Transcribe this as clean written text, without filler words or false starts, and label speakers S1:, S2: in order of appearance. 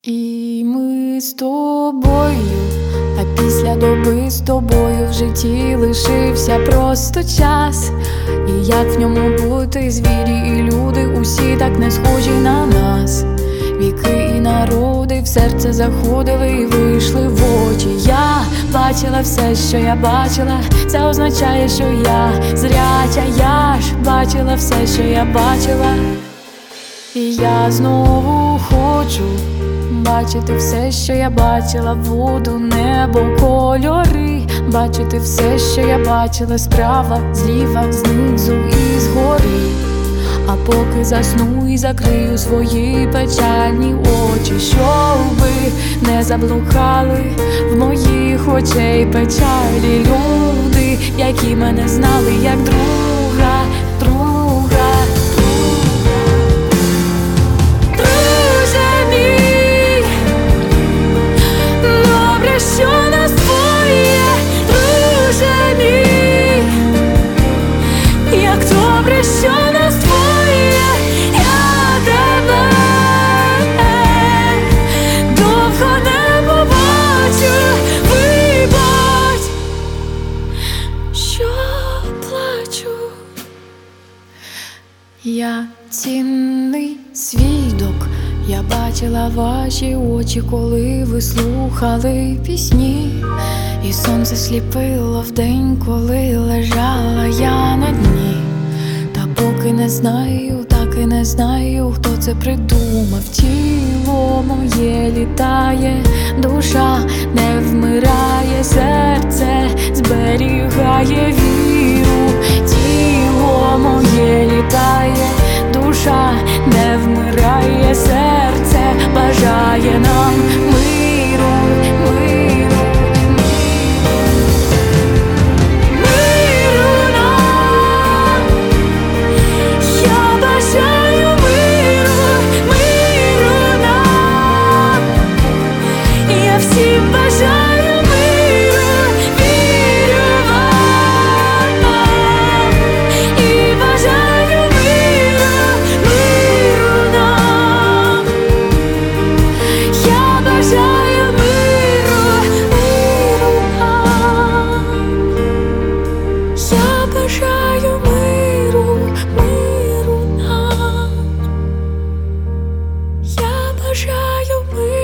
S1: І ми з тобою, а після доби з тобою в житті лишився просто час. І як в ньому бути звірі і люди, усі так не схожі на нас. Віки і народи в серце заходили і вийшли в очі. Я бачила все, що я бачила, це означає, що я зряча. Я ж бачила все, що я бачила, і я знову хочу бачити все, що я бачила, воду, небо, кольори. Бачити все, що я бачила, справа, зліва, знизу і згори. А поки засну і закрию свої печальні очі, щоби не заблукали в моїх очей печалі люди, які мене знали як друга. Я цінний свідок, я бачила ваші очі, коли ви слухали пісні. І сонце сліпило вдень, коли лежала я на дні. Та поки не знаю, так і не знаю, хто це придумав. Тіло моє літає, душа не вмирає, серце зберігає віру. Тіло моє літає, душа не вмирає, серце бажає нам миру, миру, миру нам. Я бажаю миру, миру нам. Я всім бажаю миру, вірю вам і бажаю миру, миру нам. Я бажаю миру, миру нам. Я бажаю миру, миру нам. Я бажаю миру.